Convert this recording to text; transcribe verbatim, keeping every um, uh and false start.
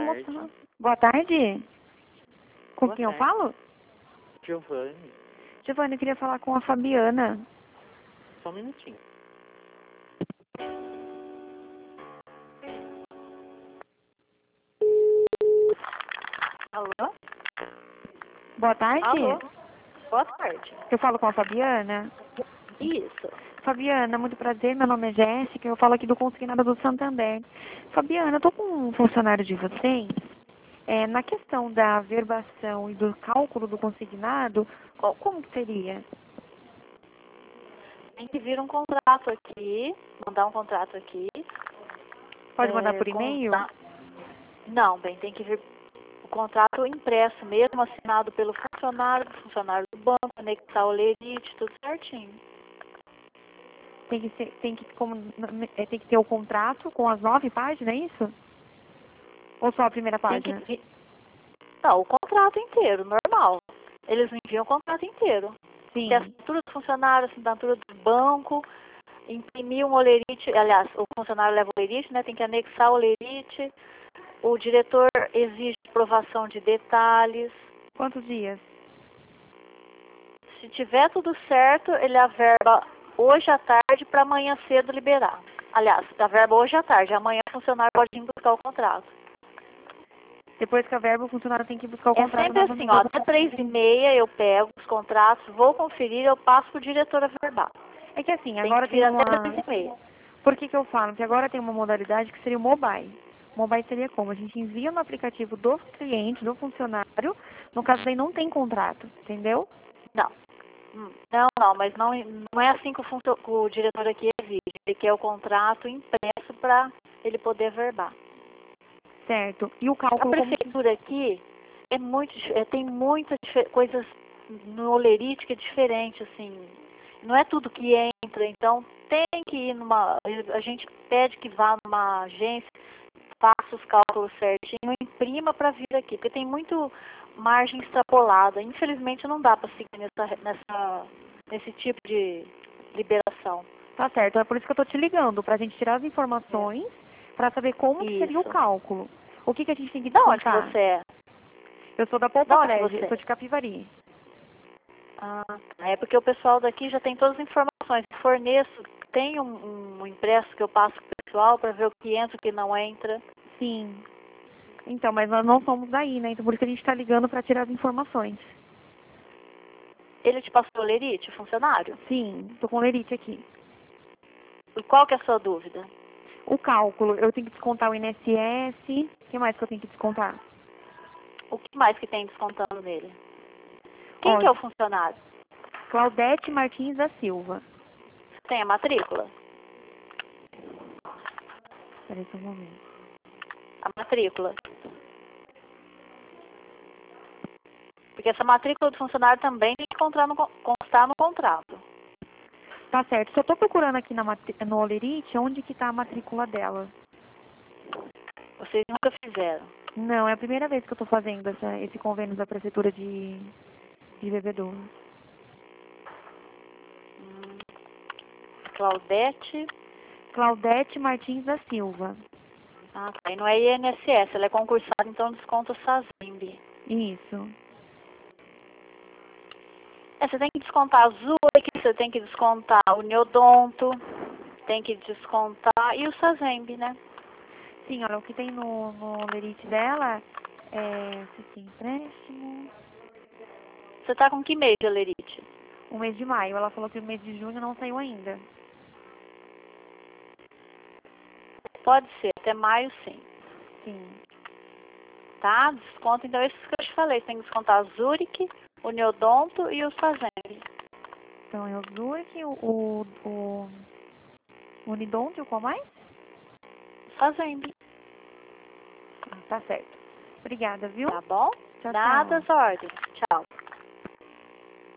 moça. Boa tarde. Com Boa quem eu tarde. falo? Giovanni, Giovanni, eu queria falar com a Fabiana. só um minutinho. Alô? Boa tarde. Alô? Boa tarde. Eu falo com a Fabiana. Isso. Fabiana, muito prazer. Meu nome é Jéssica. Eu falo aqui do Consignado do Santander. Fabiana, eu tô com um funcionário de vocês. É, na questão da verbação e do cálculo do consignado, qual, como que seria? Tem que vir um contrato aqui, mandar um contrato aqui. Pode É, mandar por e-mail? conta- Não, bem, tem que vir o contrato impresso mesmo, assinado pelo funcionário, do funcionário do banco, anexar o lerite, tudo certinho. Tem que, ser, tem, que, como, é, tem que ter o contrato com as nove páginas, é isso? Ou só a primeira Tem que página? vir... Não, o contrato inteiro, normal. Eles enviam o contrato inteiro. Sim. Tem a assinatura do funcionário, a assinatura do banco, imprimir um olerite, aliás, o funcionário leva o olerite, né? Tem que anexar o olerite. O diretor exige aprovação de detalhes. Quantos dias? Se tiver tudo certo, ele averba hoje à tarde para amanhã cedo liberar. Aliás, averba hoje à tarde, amanhã o funcionário pode ir buscar o contrato. Depois que a verba, o funcionário tem que buscar o É contrato sempre assim, ó, novamente. até três e meia eu pego os contratos, vou conferir, eu passo para o diretor averbar. É que assim, Tem agora que vir tem uma... até três e meia. Por que que eu falo? Que agora tem uma modalidade que seria o mobile. Mobile seria como? A gente envia no aplicativo do cliente, do funcionário. No caso daí não tem contrato, entendeu? Não. Hum, Não, não, mas não, não é assim que o, funcio- que o diretor aqui exige. Ele quer o contrato impresso para ele poder verbar. Certo. E o A cálculo como que... prefeitura aqui é muito, dif- é, tem muitas dife- coisas no olerite que é diferente, assim. Não é tudo que entra, então tem que ir numa... A gente pede que vá numa agência, faça os cálculos certinho, imprima para vir aqui, porque tem muito margem extrapolada. Infelizmente não dá para seguir nessa, nessa, nesse tipo de liberação. Tá certo. É por isso que eu tô te ligando, pra gente tirar as informações, pra saber como que seria o Isso. cálculo. O que que a gente tem que Da onde que descontar? você é? Eu sou da Da Poupa onde Prédio, você eu é? sou de Capivari. Ah, é porque o pessoal daqui já tem todas as informações. Forneço, tem um, um impresso que eu passo pro pessoal para ver o que entra e o que não entra. Sim. Então, mas nós não somos daí, né? Então por isso que a gente tá ligando pra tirar as informações. Ele te passou o lerite, o funcionário? Sim, tô com o lerite aqui. E qual que é a sua dúvida? O cálculo, eu tenho que descontar o I N S S. O que mais que eu tenho que descontar? O que mais que tem descontando nele? Quem Ó, que é o funcionário? Claudete Martins da Silva. Tem a matrícula? Peraí só um momento. A matrícula. Porque essa matrícula do funcionário também tem que constar no, con- constar no contrato. Tá certo. Só tô procurando aqui na matri- no Olerite onde que tá a matrícula dela. Vocês nunca fizeram. Não, é a primeira vez que eu tô fazendo essa, esse convênio da Prefeitura de, de Bebedouro. Hum, Claudete. Claudete Martins da Silva. Ah, tá. E não é I N S S, ela é concursada, então desconta o SASEMB. Isso. É, você tem que descontar a Zurich, você tem que descontar o Neodonto, tem que descontar e o SASEMB, né? Sim, olha, o que tem no, no Olerite dela é se tem empréstimo, Você tá com que mês de alerite? o mês de maio. Ela falou que o mês de junho não saiu ainda. Pode ser, até maio sim. Sim. Tá? Desconto, então, esses que eu te falei. Você tem que descontar a Zurich, o Neodonto e o SASEMB. Então é o Zurich, o, o, o Unidonto e o qual mais? SASEMB. Ah, tá certo. Obrigada, viu? Tá bom? Tchau, Nada, tchau. as ordens. Tchau.